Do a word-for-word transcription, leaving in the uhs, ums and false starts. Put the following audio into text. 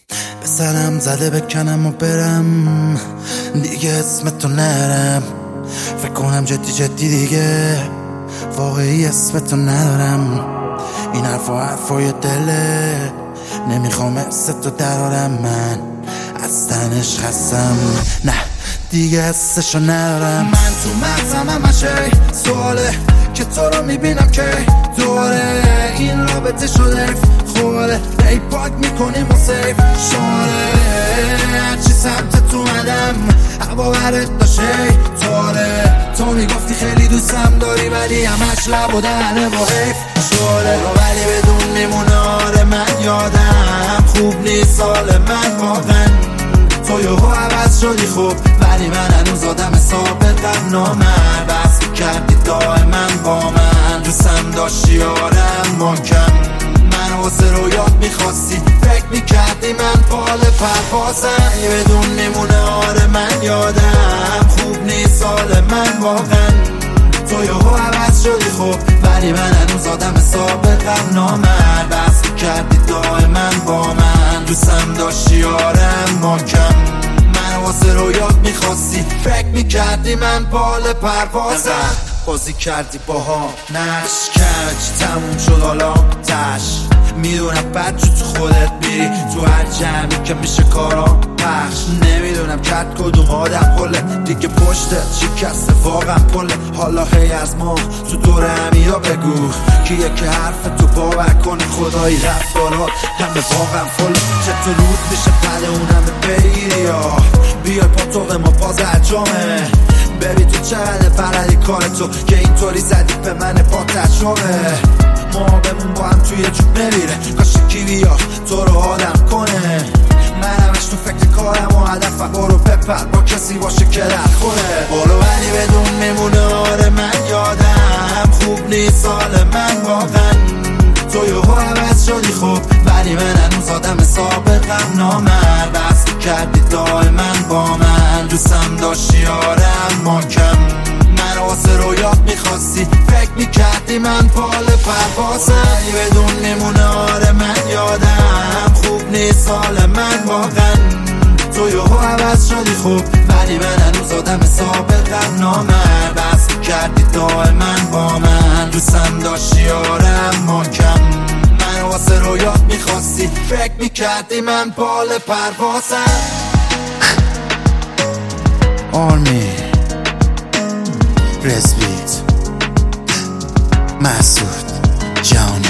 به سرم زده بکنم و برم دیگه اسم تو نرم، فکر کنم جدی جدی دیگه واقعی اسم تو ندارم. این حرفا حرفای دله، نمیخوام اسم تو درارم، من از تنش خستم، نه دیگه حسشو ندارم. من تو مغزم همشه سواله که تو رو میبینم که دوره این رابطه شده خوله، ای پاک میکنیم و سیف شاره، هرچی سمت تو مدم هوا برت باشه توله. تو میگفتی خیلی دوستم داری ولی همش لب و دهنه و حیف شوله، ولی بدون میمونه آره من یادم خوب نیست سال من واقعا. تو یهو عوض شدی خوب ولی من هنوز آدم سابقم نامر، بس کردی دائما با من دوستم داشتی آرم محکم، من واسه رویات میخواستی فکر میکردی من پال پروازم، بدون میمونه آره من یادم خوب نیست سال من واقعا. تو یهو عوض شدی خوب ولی من هنوز آدم سابقم نامر، بس کردی دائما با من دوستم داشتی آرم محکم، من واسه رویات میخواستی فکر میکردی من پال پروازم. بازی کردی باها نقش کج تموم شد حالا تش، میدونم بد جو تو خودت میری تو هر جمعی که میشه کارا پخش، نمیدونم کرد کدوم آدم پله دیگه پشتت شکسته واقعا پله. حالا هی از ما تو دور همیا بگو که یکی حرف تو باور کنه خدایی رفتارات همه واقعا فله، چطور رود میشه پله اونم بگیری یا بیای پاتوق ما باز اجامه، ببین تو چقدر بلدی کار تو که اینطوری زدی به من پاتت شوه، ما بمون با هم توی جوب نمیره کاش کی بیا تو رو آدم کنه، من همش تو فکر کارم و هدفم برو بپر با کسی باشه که در خوره، برو ولی بدون میمونه آره من یادم خوب نیست سال من واقعا. تو یهو عوض شدی خوب ولی من هنوز آدم سابقم نامر، بس کردی دائما با من دوستم داشتی آرم محکم، من واسه رویات میخواستی فکر میکردی من پال پروازم، بدون میمونه آره من یادم خوب نیست سال من واقعا. تو یهو عوض شدی خوب ولی من هنوز آدم سابقم نامر، بس کردی دائما با من دوستم داشتی آرم محکم، من واسه رویات میخواستی فکر میکردی من پال پروازم. آرمی رزبیت مسعود جانی